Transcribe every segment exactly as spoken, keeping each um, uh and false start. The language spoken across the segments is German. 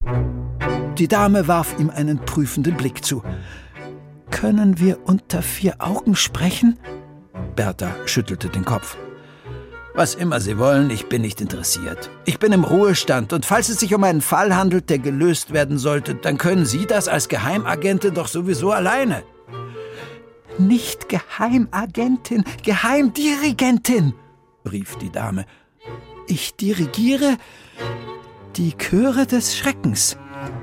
Die Dame warf ihm einen prüfenden Blick zu. »Können wir unter vier Augen sprechen?« Bertha schüttelte den Kopf. »Was immer Sie wollen, ich bin nicht interessiert. Ich bin im Ruhestand und falls es sich um einen Fall handelt, der gelöst werden sollte, dann können Sie das als Geheimagentin doch sowieso alleine.« »Nicht Geheimagentin, Geheimdirigentin«, rief die Dame. »Ich dirigiere die Chöre des Schreckens.«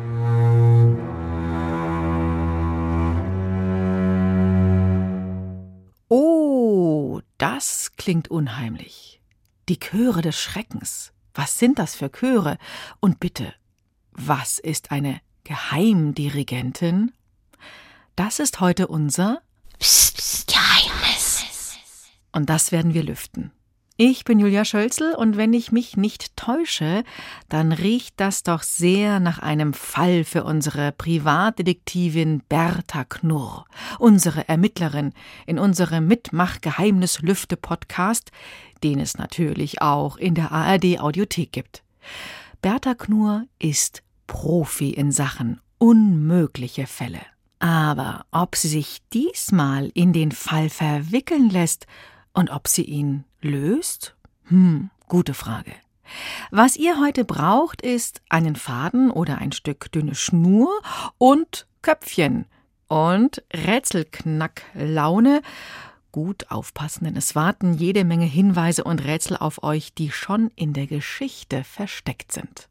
Oh, das klingt unheimlich. Die Chöre des Schreckens. Was sind das für Chöre? Und bitte, was ist eine Geheimdirigentin? Das ist heute unser Psst, Psst, Geheimnis. Und das werden wir lüften. Ich bin Julia Schölzel und wenn ich mich nicht täusche, dann riecht das doch sehr nach einem Fall für unsere Privatdetektivin Bertha Knurr, unsere Ermittlerin in unserem Mitmach-Geheimnis-Lüfte-Podcast, den es natürlich auch in der A R D-Audiothek gibt. Bertha Knurr ist Profi in Sachen unmögliche Fälle. Aber ob sie sich diesmal in den Fall verwickeln lässt und ob sie ihn löst? Hm, gute Frage. Was ihr heute braucht, ist einen Faden oder ein Stück dünne Schnur und Köpfchen und Rätselknacklaune. Gut aufpassen, denn es warten jede Menge Hinweise und Rätsel auf euch, die schon in der Geschichte versteckt sind.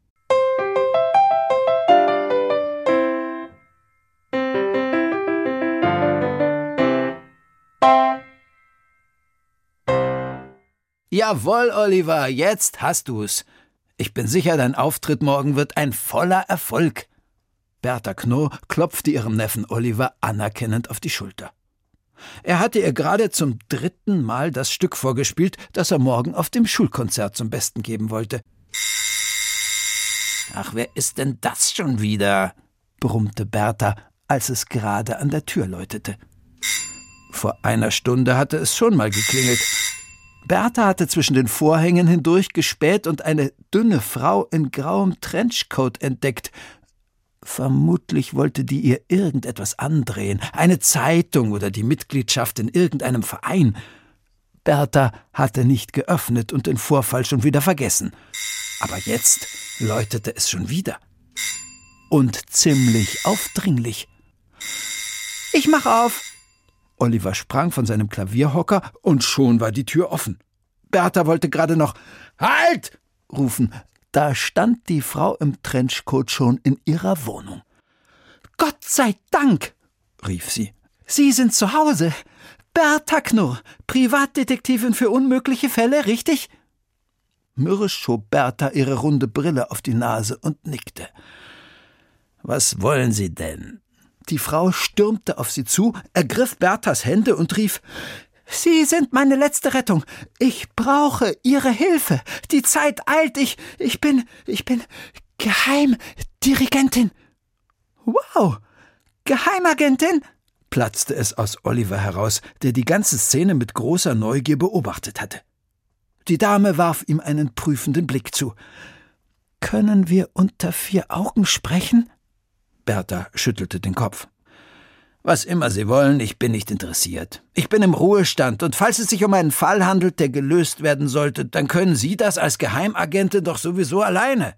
»Jawohl, Oliver, jetzt hast du's. Ich bin sicher, dein Auftritt morgen wird ein voller Erfolg.« Bertha Knurr klopfte ihrem Neffen Oliver anerkennend auf die Schulter. Er hatte ihr gerade zum dritten Mal das Stück vorgespielt, das er morgen auf dem Schulkonzert zum Besten geben wollte. »Ach, wer ist denn das schon wieder?« brummte Bertha, als es gerade an der Tür läutete. Vor einer Stunde hatte es schon mal geklingelt. Bertha hatte zwischen den Vorhängen hindurch gespäht und eine dünne Frau in grauem Trenchcoat entdeckt. Vermutlich wollte die ihr irgendetwas andrehen, eine Zeitung oder die Mitgliedschaft in irgendeinem Verein. Bertha hatte nicht geöffnet und den Vorfall schon wieder vergessen. Aber jetzt läutete es schon wieder. Und ziemlich aufdringlich. »Ich mach auf!« Oliver sprang von seinem Klavierhocker und schon war die Tür offen. Bertha wollte gerade noch »Halt!« rufen. Da stand die Frau im Trenchcoat schon in ihrer Wohnung. »Gott sei Dank«, rief sie. »Sie sind zu Hause. Bertha Knurr, Privatdetektivin für unmögliche Fälle, richtig?« Mürrisch schob Bertha ihre runde Brille auf die Nase und nickte. »Was wollen Sie denn?« Die Frau stürmte auf sie zu, ergriff Berthas Hände und rief, »Sie sind meine letzte Rettung. Ich brauche Ihre Hilfe. Die Zeit eilt. Ich, ich bin, ich bin Geheimdirigentin.« »Wow, Geheimagentin?« platzte es aus Oliver heraus, der die ganze Szene mit großer Neugier beobachtet hatte. Die Dame warf ihm einen prüfenden Blick zu. »Können wir unter vier Augen sprechen?« Bertha schüttelte den Kopf. »Was immer Sie wollen, ich bin nicht interessiert. Ich bin im Ruhestand und falls es sich um einen Fall handelt, der gelöst werden sollte, dann können Sie das als Geheimagentin doch sowieso alleine.«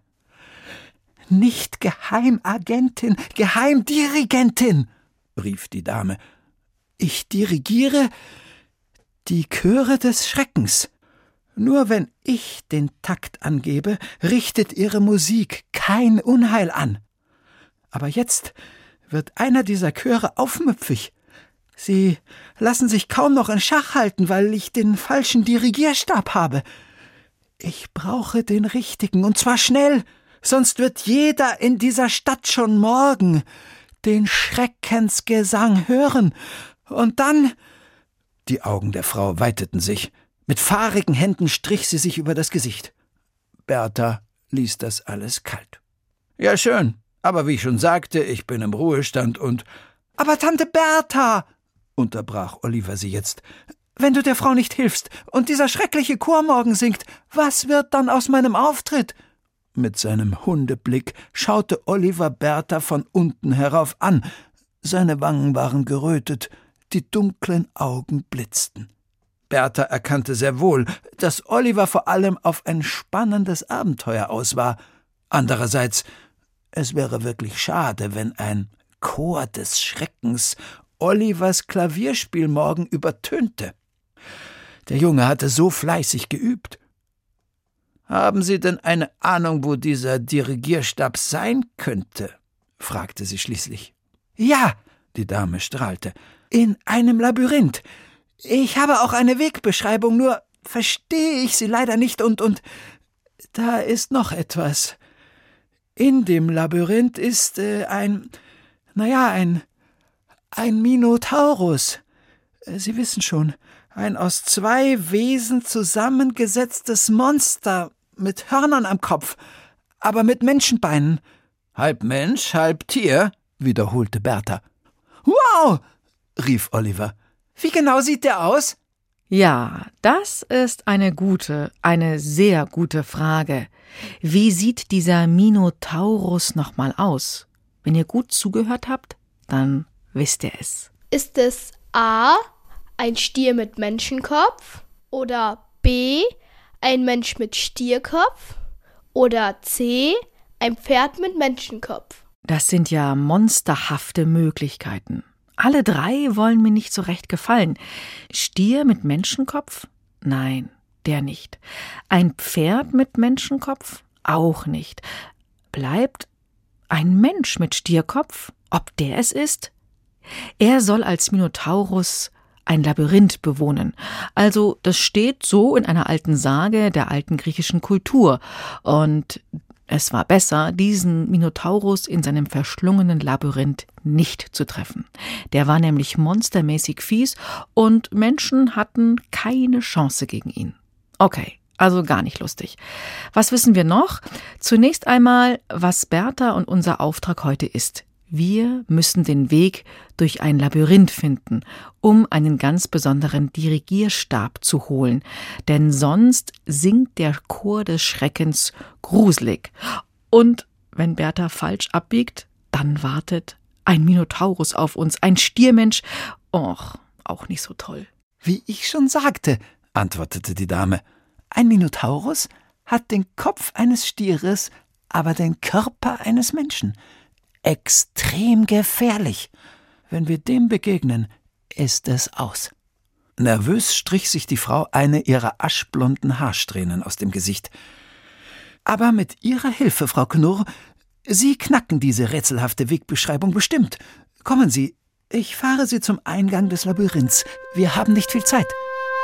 »Nicht Geheimagentin, Geheimdirigentin«, rief die Dame. »Ich dirigiere die Chöre des Schreckens. Nur wenn ich den Takt angebe, richtet Ihre Musik kein Unheil an. Aber jetzt wird einer dieser Chöre aufmüpfig. Sie lassen sich kaum noch in Schach halten, weil ich den falschen Dirigierstab habe. Ich brauche den richtigen, und zwar schnell, sonst wird jeder in dieser Stadt schon morgen den Schreckensgesang hören. Und dann...« Die Augen der Frau weiteten sich. Mit fahrigen Händen strich sie sich über das Gesicht. Bertha ließ das alles kalt. »Ja, schön. Aber wie ich schon sagte, ich bin im Ruhestand und...« »Aber Tante Bertha«, unterbrach Oliver sie jetzt, »wenn du der Frau nicht hilfst und dieser schreckliche Chor morgen singt, was wird dann aus meinem Auftritt?« Mit seinem Hundeblick schaute Oliver Bertha von unten herauf an. Seine Wangen waren gerötet, die dunklen Augen blitzten. Bertha erkannte sehr wohl, dass Oliver vor allem auf ein spannendes Abenteuer aus war. Andererseits, es wäre wirklich schade, wenn ein Chor des Schreckens Olivers Klavierspiel morgen übertönte. Der Junge hatte so fleißig geübt. »Haben Sie denn eine Ahnung, wo dieser Dirigierstab sein könnte?« fragte sie schließlich. »Ja«, die Dame strahlte, »in einem Labyrinth. Ich habe auch eine Wegbeschreibung, nur verstehe ich sie leider nicht und, und da ist noch etwas. In dem Labyrinth ist äh, ein, naja, ein, ein Minotaurus. Sie wissen schon, ein aus zwei Wesen zusammengesetztes Monster mit Hörnern am Kopf, aber mit Menschenbeinen.« »Halb Mensch, halb Tier«, wiederholte Bertha. »Wow«, rief Oliver. »Wie genau sieht der aus?« Ja, das ist eine gute, eine sehr gute Frage. Wie sieht dieser Minotaurus nochmal aus? Wenn ihr gut zugehört habt, dann wisst ihr es. Ist es A, ein Stier mit Menschenkopf, oder B, ein Mensch mit Stierkopf, oder C, ein Pferd mit Menschenkopf? Das sind ja monsterhafte Möglichkeiten. Alle drei wollen mir nicht so recht gefallen. Stier mit Menschenkopf? Nein, der nicht. Ein Pferd mit Menschenkopf? Auch nicht. Bleibt ein Mensch mit Stierkopf? Ob der es ist? Er soll als Minotaurus ein Labyrinth bewohnen. Also das steht so in einer alten Sage der alten griechischen Kultur. Und es war besser, diesen Minotaurus in seinem verschlungenen Labyrinth nicht zu treffen. Der war nämlich monstermäßig fies und Menschen hatten keine Chance gegen ihn. Okay, also gar nicht lustig. Was wissen wir noch? Zunächst einmal, was Bertha und unser Auftrag heute ist. Wir müssen den Weg durch ein Labyrinth finden, um einen ganz besonderen Dirigierstab zu holen, denn sonst singt der Chor des Schreckens gruselig. Und wenn Bertha falsch abbiegt, dann wartet ein Minotaurus auf uns, ein Stiermensch. Och, auch nicht so toll. »Wie ich schon sagte«, antwortete die Dame, »ein Minotaurus hat den Kopf eines Stieres, aber den Körper eines Menschen. Extrem gefährlich. Wenn wir dem begegnen, ist es aus.« Nervös strich sich die Frau eine ihrer aschblonden Haarsträhnen aus dem Gesicht. »Aber mit Ihrer Hilfe, Frau Knurr, Sie knacken diese rätselhafte Wegbeschreibung bestimmt. Kommen Sie, ich fahre Sie zum Eingang des Labyrinths. Wir haben nicht viel Zeit.«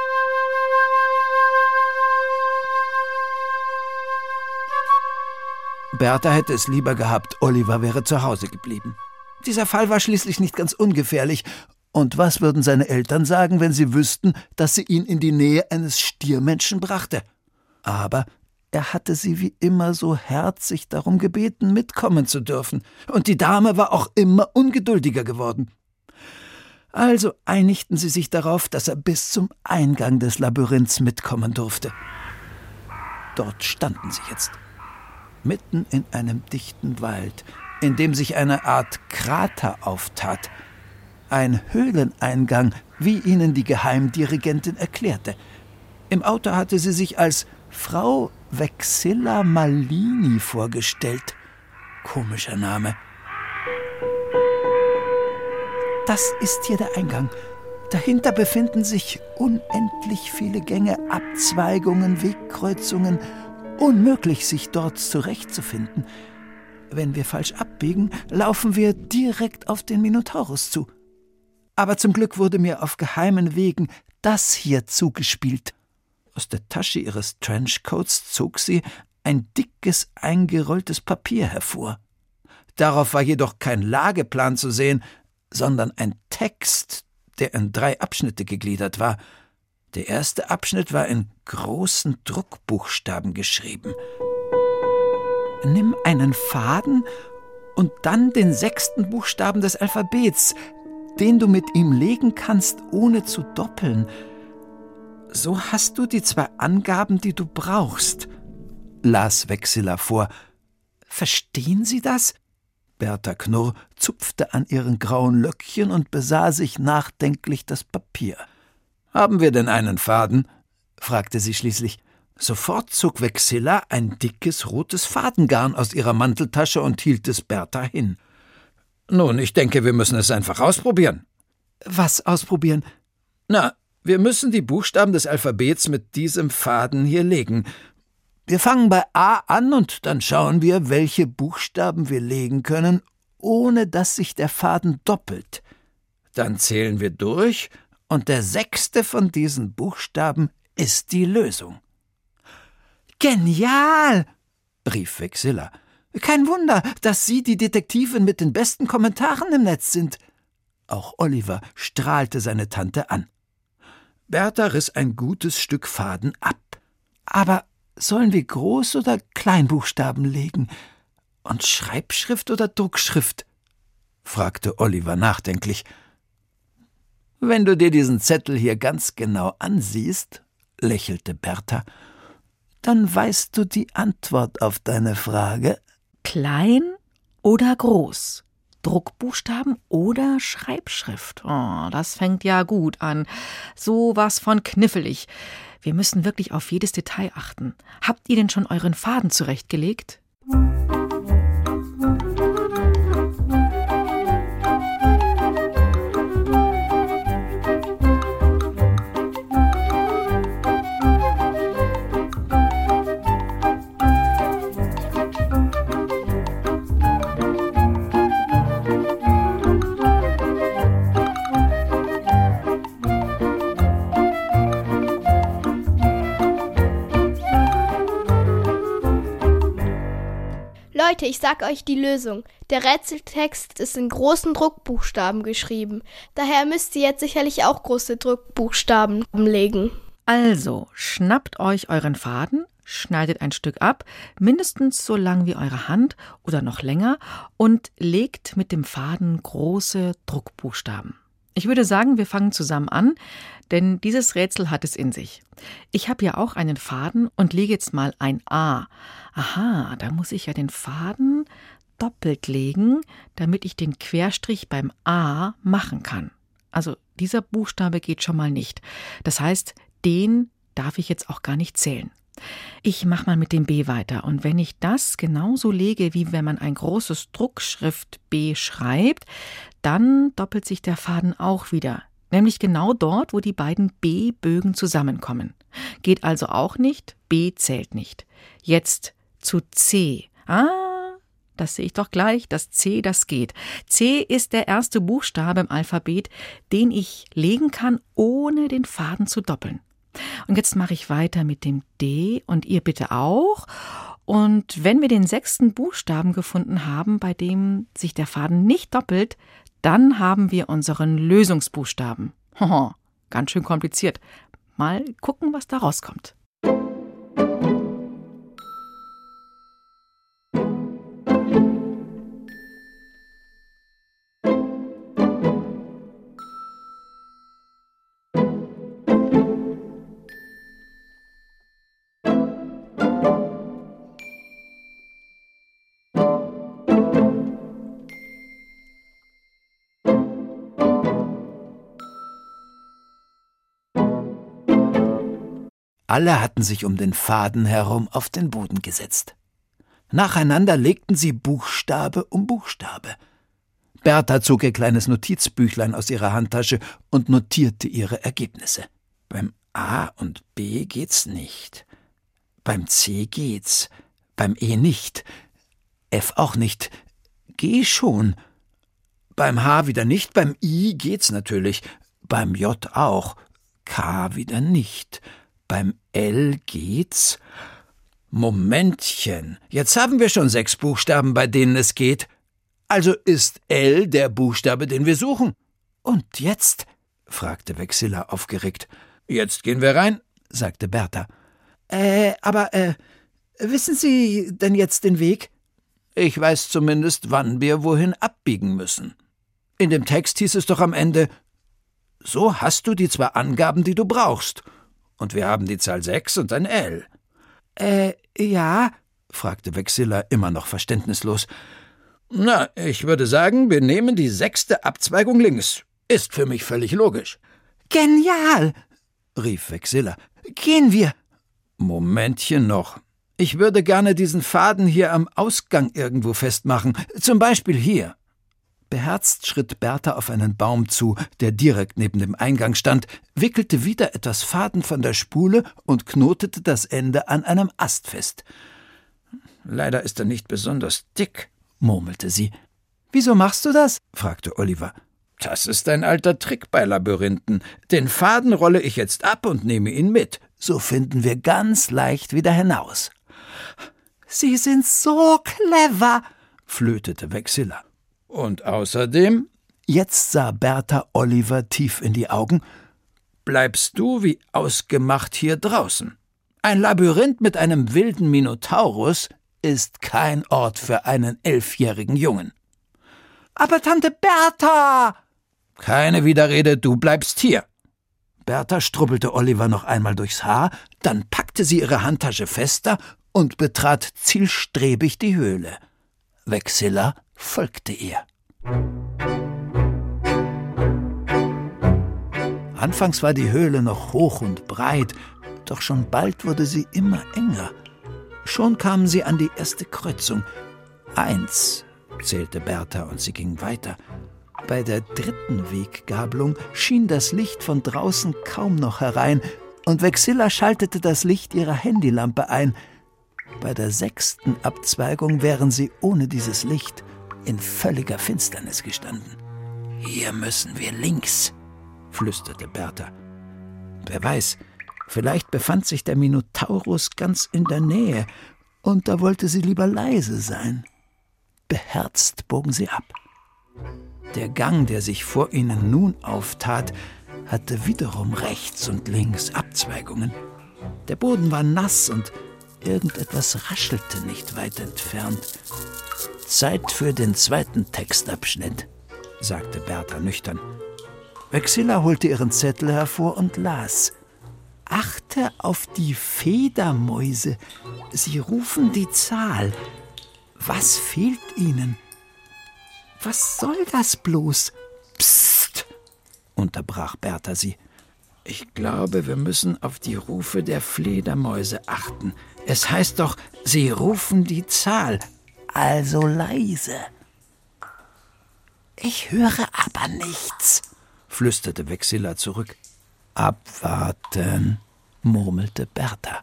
Bertha hätte es lieber gehabt, Oliver wäre zu Hause geblieben. Dieser Fall war schließlich nicht ganz ungefährlich. Und was würden seine Eltern sagen, wenn sie wüssten, dass sie ihn in die Nähe eines Stiermenschen brachte? Aber er hatte sie wie immer so herzlich darum gebeten, mitkommen zu dürfen. Und die Dame war auch immer ungeduldiger geworden. Also einigten sie sich darauf, dass er bis zum Eingang des Labyrinths mitkommen durfte. Dort standen sie jetzt. Mitten in einem dichten Wald, in dem sich eine Art Krater auftat. Ein Höhleneingang, wie ihnen die Geheimdirigentin erklärte. Im Auto hatte sie sich als Frau Vexilla Malini vorgestellt. Komischer Name. »Das ist hier der Eingang. Dahinter befinden sich unendlich viele Gänge, Abzweigungen, Wegkreuzungen. Unmöglich, sich dort zurechtzufinden. Wenn wir falsch abbiegen, laufen wir direkt auf den Minotaurus zu. Aber zum Glück wurde mir auf geheimen Wegen das hier zugespielt.« Aus der Tasche ihres Trenchcoats zog sie ein dickes, eingerolltes Papier hervor. Darauf war jedoch kein Lageplan zu sehen, sondern ein Text, der in drei Abschnitte gegliedert war. Der erste Abschnitt war in großen Druckbuchstaben geschrieben. »Nimm einen Faden und dann den sechsten Buchstaben des Alphabets, den du mit ihm legen kannst, ohne zu doppeln. So hast du die zwei Angaben, die du brauchst. las Vexilla vor. »Verstehen Sie das?« Bertha Knurr zupfte an ihren grauen Löckchen und besah sich nachdenklich das Papier. »Haben wir denn einen Faden?« fragte sie schließlich. Sofort zog Vexilla ein dickes, rotes Fadengarn aus ihrer Manteltasche und hielt es Bertha hin. »Nun, ich denke, wir müssen es einfach ausprobieren.« »Was ausprobieren?« »Na, wir müssen die Buchstaben des Alphabets mit diesem Faden hier legen. Wir fangen bei A an und dann schauen wir, welche Buchstaben wir legen können, ohne dass sich der Faden doppelt. Dann zählen wir durch und der sechste von diesen Buchstaben ist die Lösung.« »Genial!« rief Vexilla. »Kein Wunder, dass Sie die Detektivin mit den besten Kommentaren im Netz sind.« Auch Oliver strahlte seine Tante an. Bertha riss ein gutes Stück Faden ab. »Aber sollen wir Groß- oder Kleinbuchstaben legen? Und Schreibschrift oder Druckschrift?« fragte Oliver nachdenklich. »Wenn du dir diesen Zettel hier ganz genau ansiehst«, lächelte Bertha, »dann weißt du die Antwort auf deine Frage.« Klein oder groß? Druckbuchstaben oder Schreibschrift? Oh, das fängt ja gut an. So was von knifflig. Wir müssen wirklich auf jedes Detail achten. Habt ihr denn schon euren Faden zurechtgelegt? Leute, ich sag euch die Lösung. Der Rätseltext ist in großen Druckbuchstaben geschrieben. Daher müsst ihr jetzt sicherlich auch große Druckbuchstaben legen. Also, schnappt euch euren Faden, schneidet ein Stück ab, mindestens so lang wie eure Hand oder noch länger, und legt mit dem Faden große Druckbuchstaben. Ich würde sagen, wir fangen zusammen an, denn dieses Rätsel hat es in sich. Ich habe ja auch einen Faden und lege jetzt mal ein A. Aha, da muss ich ja den Faden doppelt legen, damit ich den Querstrich beim A machen kann. Also dieser Buchstabe geht schon mal nicht. Das heißt, den darf ich jetzt auch gar nicht zählen. Ich mache mal mit dem B weiter. Und wenn ich das genauso lege, wie wenn man ein großes Druckschrift B schreibt, dann doppelt sich der Faden auch wieder. Nämlich genau dort, wo die beiden B-Bögen zusammenkommen. Geht also auch nicht, B zählt nicht. Jetzt zu C. Ah, das sehe ich doch gleich, das C, das geht. C ist der erste Buchstabe im Alphabet, den ich legen kann, ohne den Faden zu doppeln. Und jetzt mache ich weiter mit dem D und ihr bitte auch. Und wenn wir den sechsten Buchstaben gefunden haben, bei dem sich der Faden nicht doppelt, dann haben wir unseren Lösungsbuchstaben. Hoho, ganz schön kompliziert. Mal gucken, was da rauskommt. Alle hatten sich um den Faden herum auf den Boden gesetzt. Nacheinander legten sie Buchstabe um Buchstabe. Bertha zog ihr kleines Notizbüchlein aus ihrer Handtasche und notierte ihre Ergebnisse. Beim A und B geht's nicht. Beim C geht's. Beim E nicht. F auch nicht. G schon. Beim H wieder nicht. Beim I geht's natürlich. Beim J auch. K wieder nicht. Beim L geht's. Momentchen, jetzt haben wir schon sechs Buchstaben, bei denen es geht. Also ist L der Buchstabe, den wir suchen. Und jetzt? fragte Vexilla aufgeregt. Jetzt gehen wir rein, sagte Bertha. Äh, aber, äh, wissen Sie denn jetzt den Weg? Ich weiß zumindest, wann wir wohin abbiegen müssen. In dem Text hieß es doch am Ende, so hast du die zwei Angaben, die du brauchst. Und wir haben die Zahl sechs und ein L. Äh, ja, fragte Vexilla immer noch verständnislos. Na, ich würde sagen, wir nehmen die sechste Abzweigung links. Ist für mich völlig logisch. Genial, rief Vexilla. Gehen wir. Momentchen noch. Ich würde gerne diesen Faden hier am Ausgang irgendwo festmachen. Zum Beispiel hier. Beherzt schritt Bertha auf einen Baum zu, der direkt neben dem Eingang stand, wickelte wieder etwas Faden von der Spule und knotete das Ende an einem Ast fest. »Leider ist er nicht besonders dick«, murmelte sie. »Wieso machst du das?« fragte Oliver. »Das ist ein alter Trick bei Labyrinthen. Den Faden rolle ich jetzt ab und nehme ihn mit. So finden wir ganz leicht wieder hinaus.« »Sie sind so clever«, flötete Vexilla. »Und außerdem«, jetzt sah Bertha Oliver tief in die Augen, »bleibst du wie ausgemacht hier draußen. Ein Labyrinth mit einem wilden Minotaurus ist kein Ort für einen elfjährigen Jungen.« »Aber Tante Bertha!« »Keine Widerrede, du bleibst hier.« Bertha strubbelte Oliver noch einmal durchs Haar, dann packte sie ihre Handtasche fester und betrat zielstrebig die Höhle. Vexilla folgte ihr. Anfangs war die Höhle noch hoch und breit, doch schon bald wurde sie immer enger. Schon kamen sie an die erste Kreuzung. Eins, zählte Bertha, und sie ging weiter. Bei der dritten Weggabelung schien das Licht von draußen kaum noch herein, und Vexilla schaltete das Licht ihrer Handylampe ein. Bei der sechsten Abzweigung wären sie ohne dieses Licht in völliger Finsternis gestanden. »Hier müssen wir links«, flüsterte Bertha. Wer weiß, vielleicht befand sich der Minotaurus ganz in der Nähe, und da wollte sie lieber leise sein. Beherzt bogen sie ab. Der Gang, der sich vor ihnen nun auftat, hatte wiederum rechts und links Abzweigungen. Der Boden war nass und irgendetwas raschelte nicht weit entfernt. »Zeit für den zweiten Textabschnitt«, sagte Bertha nüchtern. Vexilla holte ihren Zettel hervor und las. »Achte auf die Fledermäuse. Sie rufen die Zahl. Was fehlt ihnen?« »Was soll das bloß?« »Psst«, unterbrach Bertha sie. »Ich glaube, wir müssen auf die Rufe der Fledermäuse achten. Es heißt doch, sie rufen die Zahl. Also leise.« »Ich höre aber nichts«, flüsterte Vexilla zurück. »Abwarten«, murmelte Bertha.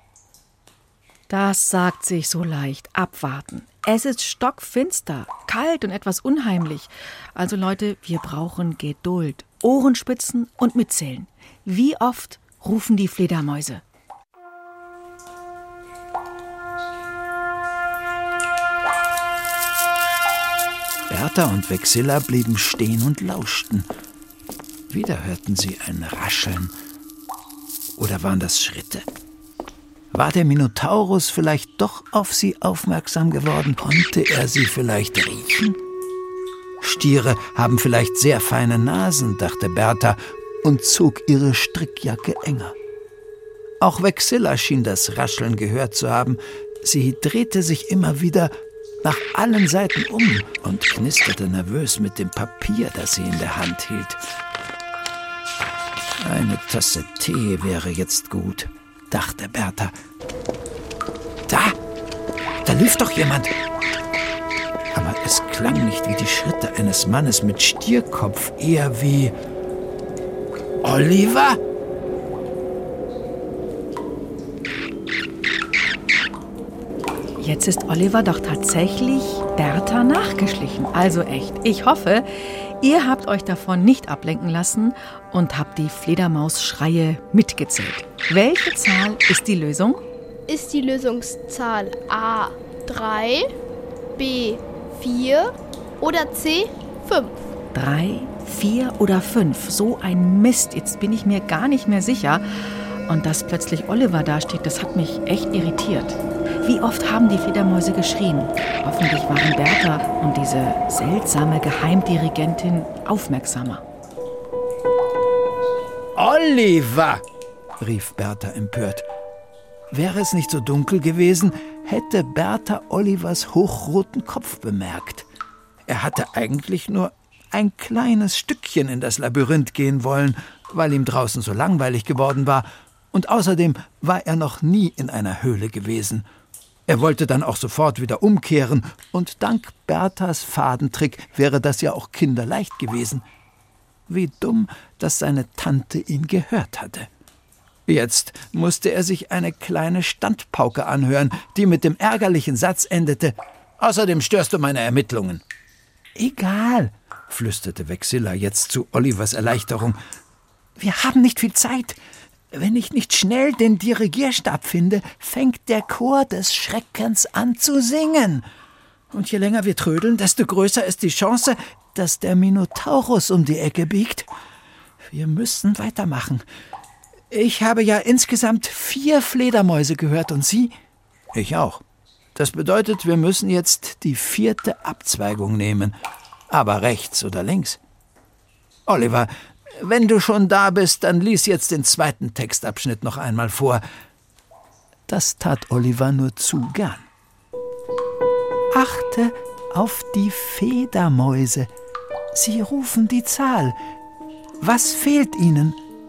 Das sagt sich so leicht. Abwarten. Es ist stockfinster, kalt und etwas unheimlich. Also Leute, wir brauchen Geduld, Ohrenspitzen und mitzählen. Wie oft rufen die Fledermäuse? Bertha und Vexilla blieben stehen und lauschten. Wieder hörten sie ein Rascheln. Oder waren das Schritte? War der Minotaurus vielleicht doch auf sie aufmerksam geworden? Konnte er sie vielleicht riechen? Stiere haben vielleicht sehr feine Nasen, dachte Bertha und zog ihre Strickjacke enger. Auch Vexilla schien das Rascheln gehört zu haben. Sie drehte sich immer wieder nach allen Seiten um und knisterte nervös mit dem Papier, das sie in der Hand hielt. Eine Tasse Tee wäre jetzt gut, dachte Bertha. Da, da lief doch jemand. Aber es klang nicht wie die Schritte eines Mannes mit Stierkopf, eher wie Oliver? Jetzt ist Oliver doch tatsächlich Bertha nachgeschlichen. Also echt. Ich hoffe, ihr habt euch davon nicht ablenken lassen und habt die Fledermausschreie mitgezählt. Welche Zahl ist die Lösung? Ist die Lösungszahl A drei, B vier oder C fünf? Drei, vier oder fünf. So ein Mist. Jetzt bin ich mir gar nicht mehr sicher. Und dass plötzlich Oliver dasteht, das hat mich echt irritiert. Wie oft haben die Fledermäuse geschrien? Hoffentlich waren Bertha und diese seltsame Geheimdirigentin aufmerksamer. Oliver, rief Bertha empört. Wäre es nicht so dunkel gewesen, hätte Bertha Olivers hochroten Kopf bemerkt. Er hatte eigentlich nur ein kleines Stückchen in das Labyrinth gehen wollen, weil ihm draußen so langweilig geworden war. Und außerdem war er noch nie in einer Höhle gewesen. Er wollte dann auch sofort wieder umkehren, und dank Berthas Fadentrick wäre das ja auch kinderleicht gewesen. Wie dumm, dass seine Tante ihn gehört hatte. Jetzt musste er sich eine kleine Standpauke anhören, die mit dem ärgerlichen Satz endete: »Außerdem störst du meine Ermittlungen.« »Egal«, flüsterte Vexilla jetzt zu Olivers Erleichterung. »Wir haben nicht viel Zeit. Wenn ich nicht schnell den Dirigierstab finde, fängt der Chor des Schreckens an zu singen. Und je länger wir trödeln, desto größer ist die Chance, dass der Minotaurus um die Ecke biegt. Wir müssen weitermachen. Ich habe ja insgesamt vier Fledermäuse gehört, und Sie?« »Ich auch. Das bedeutet, wir müssen jetzt die vierte Abzweigung nehmen. Aber rechts oder links?« »Oliver, wenn du schon da bist, dann lies jetzt den zweiten Textabschnitt noch einmal vor.« Das tat Oliver nur zu gern. »Achte auf die Fledermäuse. Sie rufen die Zahl. Was fehlt ihnen?«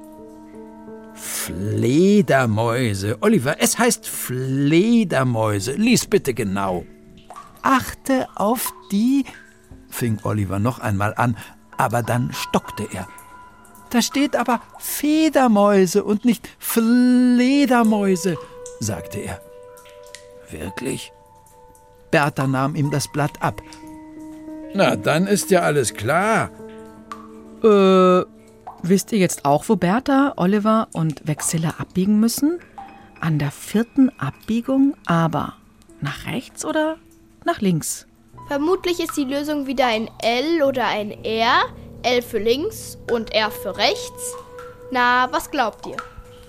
»Fledermäuse. Oliver, es heißt Fledermäuse. Lies bitte genau.« »Achte auf die«, fing Oliver noch einmal an, aber dann stockte er. »Da steht aber Fledermäuse und nicht Fledermäuse«, sagte er. »Wirklich?« Bertha nahm ihm das Blatt ab. »Na, dann ist ja alles klar.« Äh, wisst ihr jetzt auch, wo Bertha, Oliver und Vexilla abbiegen müssen? An der vierten Abbiegung, aber nach rechts oder nach links? Vermutlich ist die Lösung wieder ein L oder ein R. L für links und R für rechts. Na, was glaubt ihr?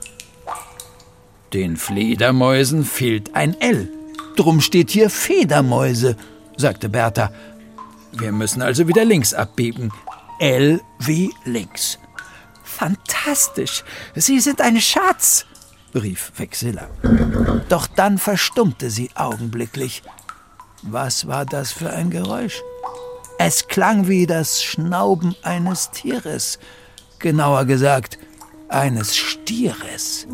»Den Fledermäusen fehlt ein L. Drum steht hier Federmäuse«, sagte Bertha. »Wir müssen also wieder links abbiegen. L wie links.« »Fantastisch! Sie sind ein Schatz«, rief Vexilla. Doch dann verstummte sie augenblicklich. Was war das für ein Geräusch? Es klang wie das Schnauben eines Tieres. Genauer gesagt, eines Stieres.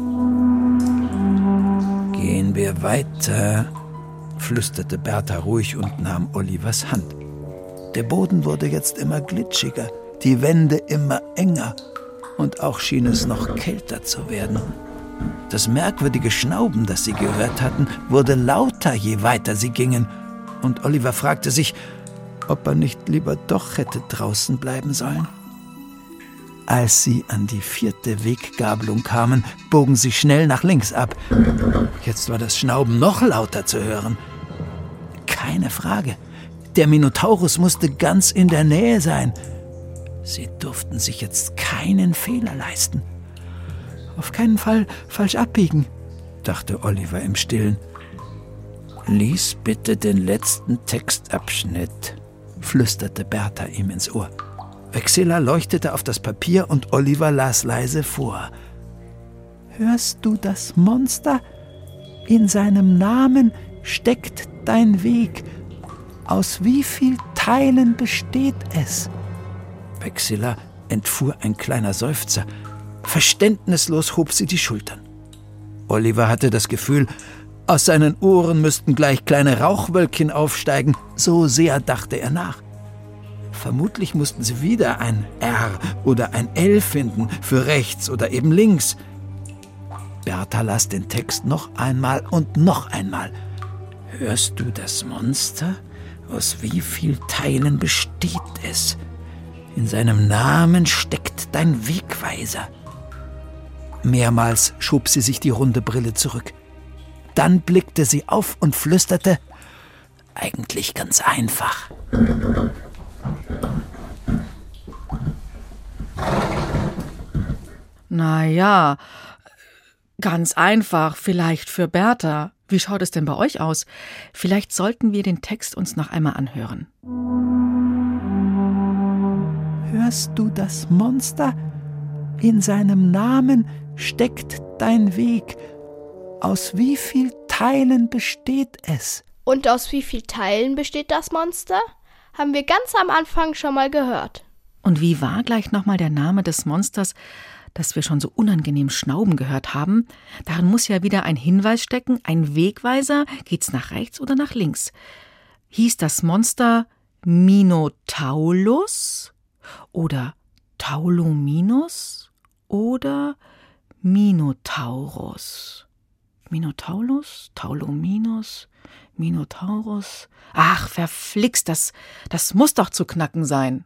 »Gehen wir weiter«, flüsterte Bertha ruhig und nahm Olivers Hand. Der Boden wurde jetzt immer glitschiger, die Wände immer enger, und auch schien es noch kälter zu werden. Das merkwürdige Schnauben, das sie gehört hatten, wurde lauter, je weiter sie gingen, und Oliver fragte sich, ob er nicht lieber doch hätte draußen bleiben sollen. Als sie an die vierte Weggabelung kamen, bogen sie schnell nach links ab. Jetzt war das Schnauben noch lauter zu hören. Keine Frage, der Minotaurus musste ganz in der Nähe sein. Sie durften sich jetzt keinen Fehler leisten. Auf keinen Fall falsch abbiegen, dachte Oliver im Stillen. »Lies bitte den letzten Textabschnitt«, flüsterte Bertha ihm ins Ohr. Vexilla leuchtete auf das Papier und Oliver las leise vor. »Hörst du das Monster? In seinem Namen steckt dein Weg. Aus wie viel Teilen besteht es?« Vexilla entfuhr ein kleiner Seufzer. Verständnislos hob sie die Schultern. Oliver hatte das Gefühl, aus seinen Ohren müssten gleich kleine Rauchwölkchen aufsteigen, so sehr dachte er nach. Vermutlich mussten sie wieder ein R oder ein L finden, für rechts oder eben links. Bertha las den Text noch einmal und noch einmal. »Hörst du das Monster? Aus wie viel Teilen besteht es? In seinem Namen steckt dein Wegweiser.« Mehrmals schob sie sich die runde Brille zurück. Dann blickte sie auf und flüsterte, »Eigentlich ganz einfach.« Na ja, ganz einfach, vielleicht für Bertha. Wie schaut es denn bei euch aus? Vielleicht sollten wir den Text uns noch einmal anhören. »Hörst du das Monster? In seinem Namen steckt dein Weg. Aus wie viel Teilen besteht es? Und aus wie vielen Teilen besteht das Monster? Haben wir ganz am Anfang schon mal gehört. Und wie war gleich nochmal der Name des Monsters, das wir schon so unangenehm schnauben gehört haben? Darin muss ja wieder ein Hinweis stecken, ein Wegweiser. Geht's nach rechts oder nach links? Hieß das Monster Minotaurus oder Tauluminus oder Minotaurus? Minotaurus, Tauluminus, Minotaurus. Ach, verflixt, das, das muss doch zu knacken sein.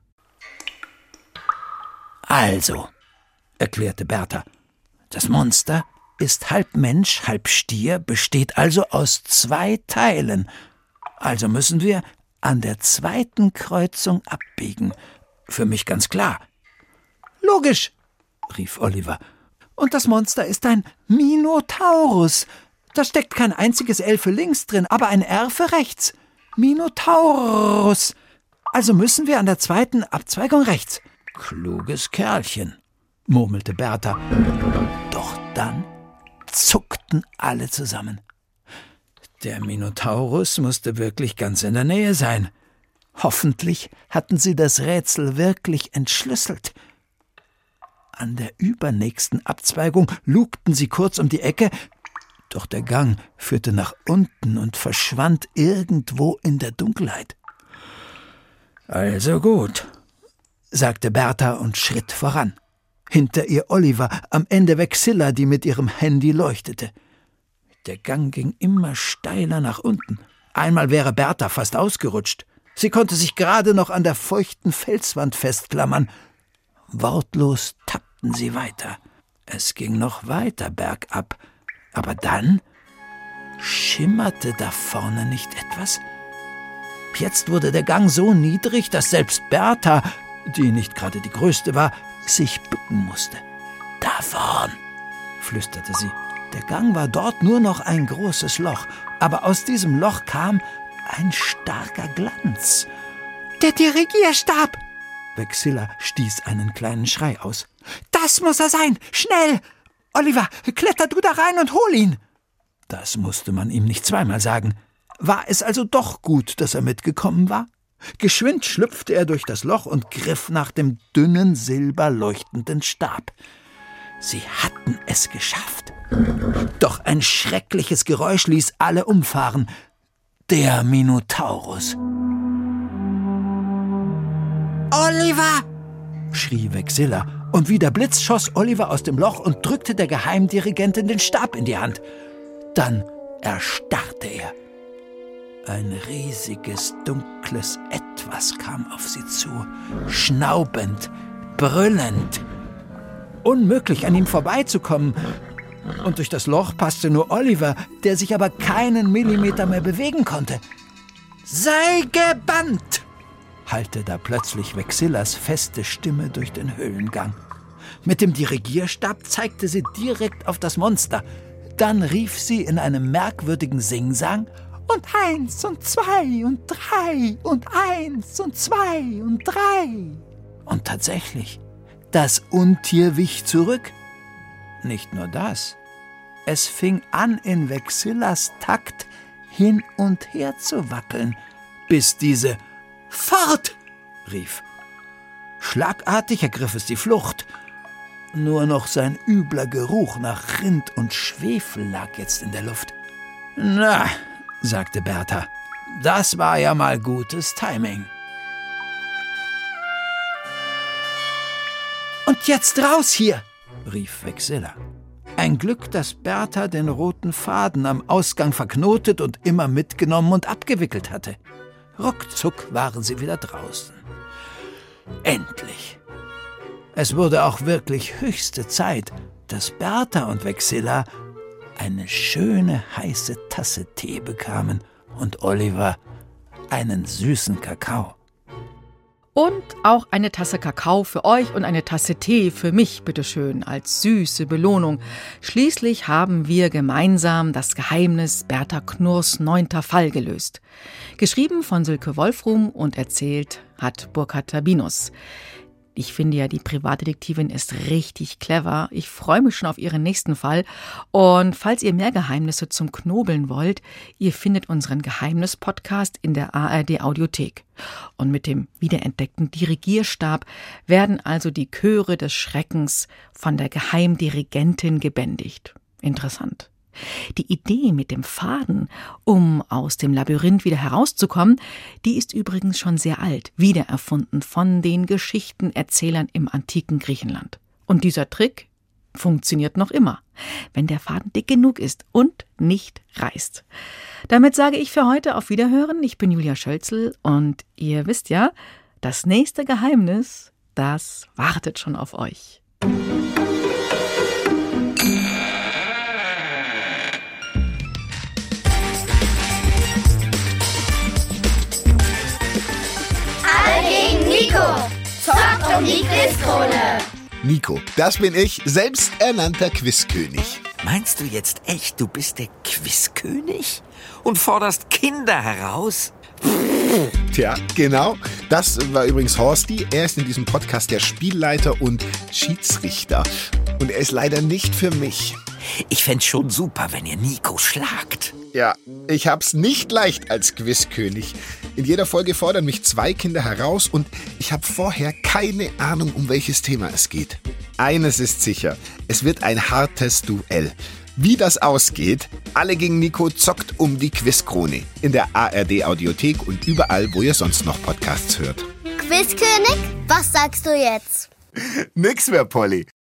Also, erklärte Bertha, das Monster ist halb Mensch, halb Stier, besteht also aus zwei Teilen. Also müssen wir an der zweiten Kreuzung abbiegen. Für mich ganz klar. Logisch, rief Oliver. Und das Monster ist ein Minotaurus. Da steckt kein einziges L für links drin, aber ein R für rechts. Minotaurus. Also müssen wir an der zweiten Abzweigung rechts. Kluges Kerlchen, murmelte Bertha. Doch dann zuckten alle zusammen. Der Minotaurus musste wirklich ganz in der Nähe sein. Hoffentlich hatten sie das Rätsel wirklich entschlüsselt. An der übernächsten Abzweigung lugten sie kurz um die Ecke, doch der Gang führte nach unten und verschwand irgendwo in der Dunkelheit. Also gut, sagte Bertha und schritt voran. Hinter ihr Oliver, am Ende Vexilla, die mit ihrem Handy leuchtete. Der Gang ging immer steiler nach unten. Einmal wäre Bertha fast ausgerutscht. Sie konnte sich gerade noch an der feuchten Felswand festklammern. Wortlos tappten sie weiter. Es ging noch weiter bergab. Aber dann schimmerte da vorne nicht etwas. Jetzt wurde der Gang so niedrig, dass selbst Bertha, die nicht gerade die Größte war, sich bücken musste. »Da vorn«, flüsterte sie. Der Gang war dort nur noch ein großes Loch, aber aus diesem Loch kam ein starker Glanz. »Der Dirigierstab!« Vexilla stieß einen kleinen Schrei aus. »Das muss er sein! Schnell! Oliver, kletter du da rein und hol ihn!« Das musste man ihm nicht zweimal sagen. War es also doch gut, dass er mitgekommen war? Geschwind schlüpfte er durch das Loch und griff nach dem dünnen, silberleuchtenden Stab. Sie hatten es geschafft. Doch ein schreckliches Geräusch ließ alle umfahren. Der Minotaurus. »Oliver!« schrie Vexilla, und wie der Blitz schoss Oliver aus dem Loch und drückte der Geheimdirigentin den Stab in die Hand. Dann erstarrte er. Ein riesiges, dunkles Etwas kam auf sie zu, schnaubend, brüllend. Unmöglich, an ihm vorbeizukommen. Und durch das Loch passte nur Oliver, der sich aber keinen Millimeter mehr bewegen konnte. »Sei gebannt!« hallte da plötzlich Vexillas feste Stimme durch den Höhlengang. Mit dem Dirigierstab zeigte sie direkt auf das Monster. Dann rief sie in einem merkwürdigen Singsang: »Und eins und zwei und drei und eins und zwei und drei.« Und tatsächlich, das Untier wich zurück. Nicht nur das, es fing an, in Vexillas Takt hin und her zu wackeln, bis diese »Fort!« rief. Schlagartig ergriff es die Flucht. Nur noch sein übler Geruch nach Rind und Schwefel lag jetzt in der Luft. »Na«, sagte Bertha, »das war ja mal gutes Timing.« »Und jetzt raus hier«, rief Vexilla. Ein Glück, dass Bertha den roten Faden am Ausgang verknotet und immer mitgenommen und abgewickelt hatte. Ruckzuck waren sie wieder draußen. Endlich. Es wurde auch wirklich höchste Zeit, dass Bertha und Vexilla eine schöne heiße Tasse Tee bekamen und Oliver einen süßen Kakao. Und auch eine Tasse Kakao für euch und eine Tasse Tee für mich, bitteschön, als süße Belohnung. Schließlich haben wir gemeinsam das Geheimnis Bertha Knurrs neunter Fall gelöst. Geschrieben von Silke Wolfrum und erzählt hat Burkhard Tabinus. Ich finde ja, die Privatdetektivin ist richtig clever. Ich freue mich schon auf ihren nächsten Fall. Und falls ihr mehr Geheimnisse zum Knobeln wollt, ihr findet unseren Geheimnis-Podcast in der A R D-Audiothek. Und mit dem wiederentdeckten Dirigierstab werden also die Chöre des Schreckens von der Geheimdirigentin gebändigt. Interessant. Die Idee mit dem Faden, um aus dem Labyrinth wieder herauszukommen, die ist übrigens schon sehr alt, wiedererfunden von den Geschichtenerzählern im antiken Griechenland. Und dieser Trick funktioniert noch immer, wenn der Faden dick genug ist und nicht reißt. Damit sage ich für heute auf Wiederhören. Ich bin Julia Schölzel und ihr wisst ja, das nächste Geheimnis, das wartet schon auf euch. Nico, zockt um die Quizkrone. Nico, das bin ich, selbsternannter Quizkönig. Meinst du jetzt echt, du bist der Quizkönig? Und forderst Kinder heraus? Tja, genau. Das war übrigens Horsti. Er ist in diesem Podcast der Spielleiter und Schiedsrichter. Und er ist leider nicht für mich. Ich fänd's schon super, wenn ihr Nico schlagt. Ja, ich hab's nicht leicht als Quizkönig. In jeder Folge fordern mich zwei Kinder heraus und ich habe vorher keine Ahnung, um welches Thema es geht. Eines ist sicher, es wird ein hartes Duell. Wie das ausgeht, alle gegen Nico zockt um die Quizkrone. In der A R D-Audiothek und überall, wo ihr sonst noch Podcasts hört. Quizkönig, was sagst du jetzt? Nix mehr, Polly.